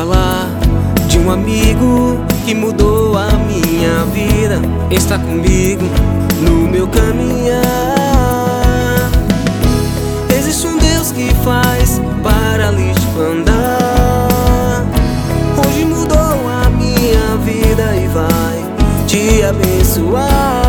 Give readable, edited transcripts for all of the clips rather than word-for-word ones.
falar de um amigo que mudou a minha vida. Está comigo no meu caminhar. Existe um Deus que faz paralítico andar. Hoje mudou a minha vida e vai te abençoar.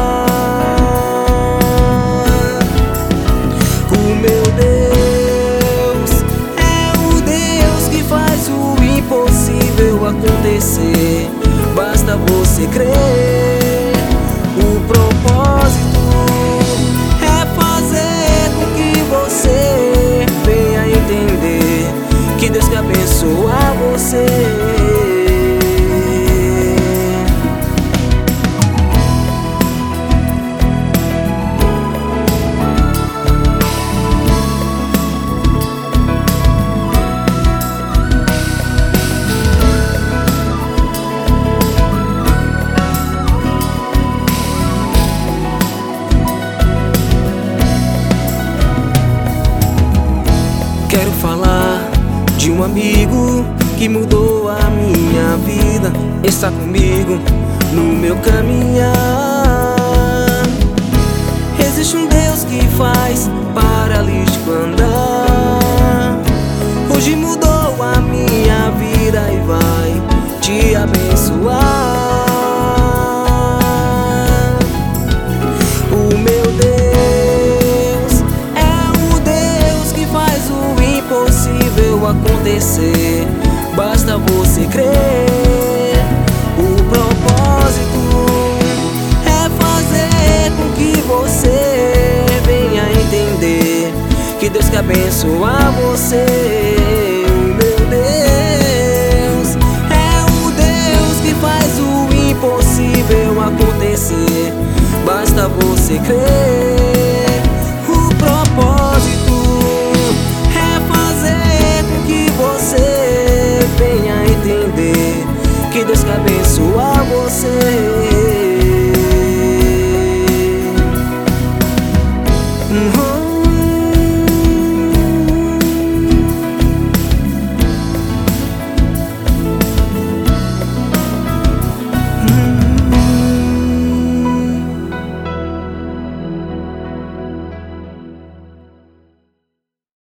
O meu Deus é o Deus que faz o impossível acontecer. Basta você crer. O propósito é fazer com que você venha entender que Deus quer abençoar você. Quero falar de um amigo que mudou a minha vida. Está comigo no meu caminhar. Existe um Deus que faz paralítico andar. Hoje mudou a minha vida e vai te abençoar. O meu Deus é o Deus que faz o impossível acontecer. Basta você crer. O propósito é fazer com que você venha entender que Deus quer abençoar você. O meu Deus é o Deus que faz o impossível acontecer. Basta você crer. O propósito é fazer com que você venha entender que Deus quer abençoar você.